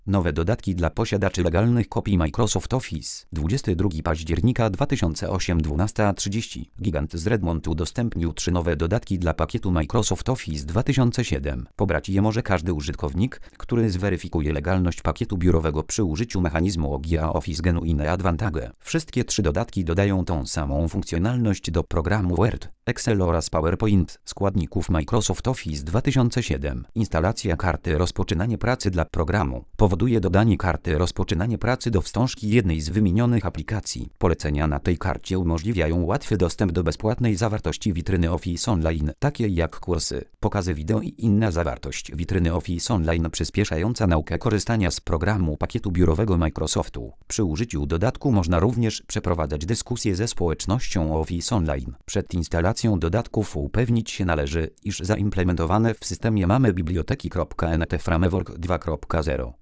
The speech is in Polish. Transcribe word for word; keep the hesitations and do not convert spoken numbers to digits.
Nowe dodatki dla posiadaczy legalnych kopii Microsoft Office. dwudziestego drugiego października dwa tysiące ósmego dwunasta trzydzieści. Gigant z Redmond udostępnił trzy nowe dodatki dla pakietu Microsoft Office dwa tysiące siedem. Pobrać je może każdy użytkownik, który zweryfikuje legalność pakietu biurowego przy użyciu mechanizmu O G A Office Genuine Advantage. Wszystkie trzy dodatki dodają tą samą funkcjonalność do programu Word, Excel oraz PowerPoint, składników Microsoft Office dwa tysiące siedem. Instalacja karty rozpoczynanie pracy dla programu powoduje dodanie karty rozpoczynanie pracy do wstążki jednej z wymienionych aplikacji. Polecenia na tej karcie umożliwiają łatwy dostęp do bezpłatnej zawartości witryny Office Online, takiej jak kursy, pokazy wideo i inna zawartość witryny Office Online przyspieszająca naukę korzystania z programu pakietu biurowego Microsoftu. Przy użyciu dodatku można również przeprowadzać dyskusje ze społecznością Office Online. Przed instalacją dodatków upewnić się należy, iż zaimplementowane w systemie mamy biblioteki.N T Framework dwa kropka zero.